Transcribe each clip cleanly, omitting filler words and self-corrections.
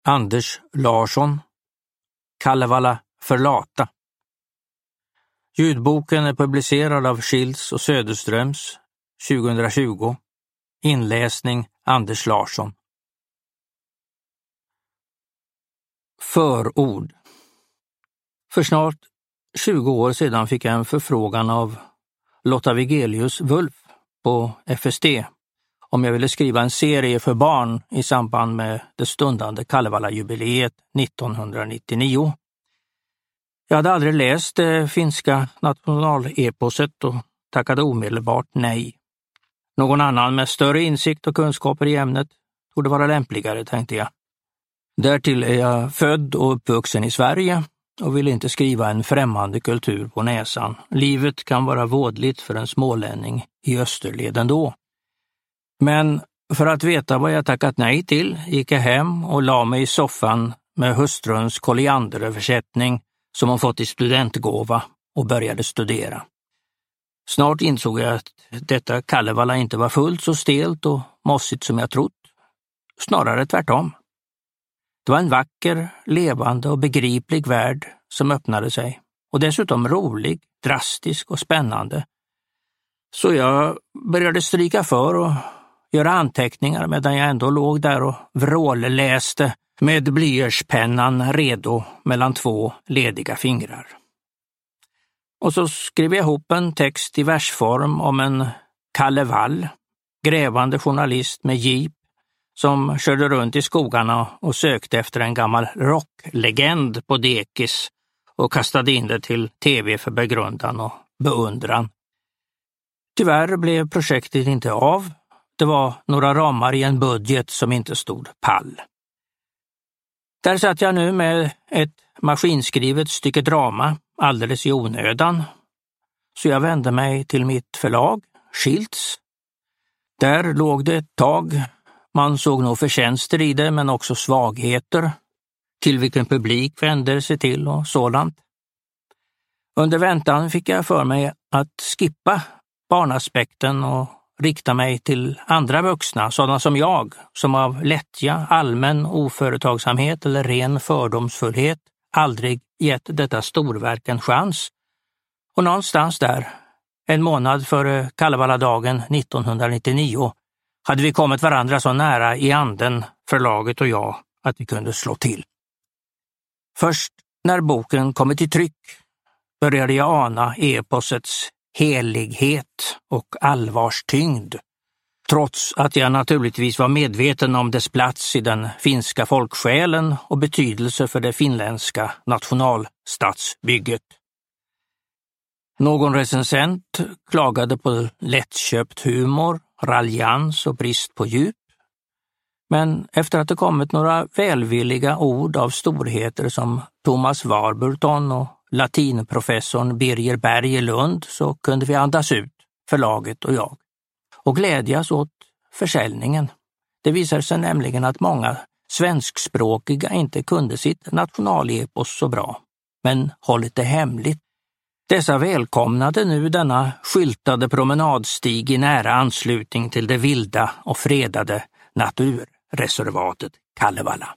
Anders Larsson, Kalevala för lata. Ljudboken är publicerad av Schilds och Söderströms 2020. Inläsning Anders Larsson. Förord. För snart 20 år sedan fick jag en förfrågan av Lotta Vigelius Wulf på FST om jag ville skriva en serie för barn i samband med det stundande Kalevala-jubileet 1999. Jag hade aldrig läst det finska nationaleposet och tackade omedelbart nej. Någon annan med större insikt och kunskaper i ämnet torde vara lämpligare, tänkte jag. Därtill är jag född och uppvuxen i Sverige och vill inte skriva en främmande kultur på näsan. Livet kan vara vådligt för en smålänning i Österleden då. Men för att veta vad jag tackat nej till gick jag hem och la mig i soffan med hustruns kolianderöversättning som hon fått i studentgåva och började studera. Snart insåg jag att detta Kalevala inte var fullt så stelt och mossigt som jag trott. Snarare tvärtom. Det var en vacker, levande och begriplig värld som öppnade sig. Och dessutom rolig, drastisk och spännande. Så jag började stryka för och göra anteckningar medan jag ändå låg där och vrålläste med blyertspennan redo mellan 2 lediga fingrar. Och så skrev jag ihop en text i versform om en Kalle Wall, grävande journalist med jeep, som körde runt i skogarna och sökte efter en gammal rocklegend på dekis och kastade in det till tv för begrundan och beundran. Tyvärr blev projektet inte av. Det var några ramar i en budget som inte stod pall. Där satt jag nu med ett maskinskrivet stycke drama alldeles i onödan. Så jag vände mig till mitt förlag, Schilds. Där låg det ett tag. Man såg nog förtjänster i det men också svagheter. Till vilken publik vänder sig till och sådant. Under väntan fick jag för mig att skippa barnaspekten och rikta mig till andra vuxna, sådana som jag, som av lättja, allmän oföretagsamhet eller ren fördomsfullhet aldrig gett detta storverk en chans. Och någonstans där, en månad före Kalevala-dagen 1999, hade vi kommit varandra så nära i anden, förlaget och jag, att vi kunde slå till. Först när boken kommit till tryck började jag ana eposets helighet och allvarstyngd, trots att jag naturligtvis var medveten om dess plats i den finska folksjälen och betydelse för det finländska nationalstatsbygget. Någon recensent klagade på lättköpt humor, raljans och brist på djup. Men efter att det kommit några välvilliga ord av storheter som Thomas Warburton och latinprofessorn Birger Berg i Lund så kunde vi andas ut, förlaget och jag, och glädjas åt försäljningen. Det visade sig nämligen att många svenskspråkiga inte kunde sitt nationalepos så bra, men hållit det hemligt. Dessa välkomnade nu denna skyltade promenadstig i nära anslutning till det vilda och fredade naturreservatet Kalevala.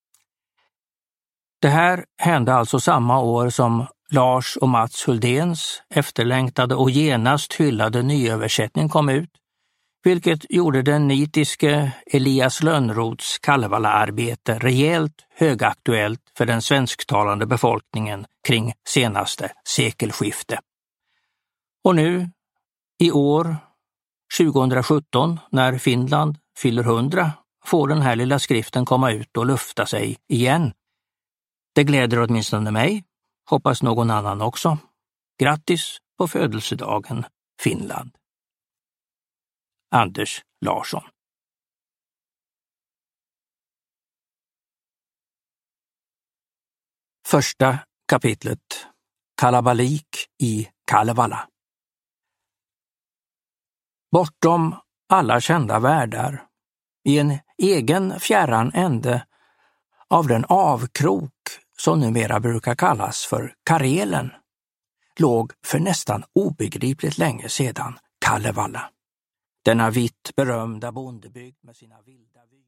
Det här hände alltså samma år som Lars och Mats Huldéns efterlängtade och genast hyllade nyöversättning kom ut, vilket gjorde den nitiske Elias Lönnroths Kalevala-arbete rejält högaktuellt för den svensktalande befolkningen kring senaste sekelskifte. Och nu, i år 2017, när Finland fyller 100, får den här lilla skriften komma ut och lufta sig igen. Det gläder åtminstone mig, hoppas någon annan också. Grattis på födelsedagen, Finland. Anders Larsson. Första kapitlet. Kalabalik i Kalevala. Bortom alla kända världar, i en egen fjärran ände av den avkrok som numera brukar kallas för Karelen, låg för nästan obegripligt länge sedan Kalevala. Denna vitt berömda bondebygd med sina vilda vyer.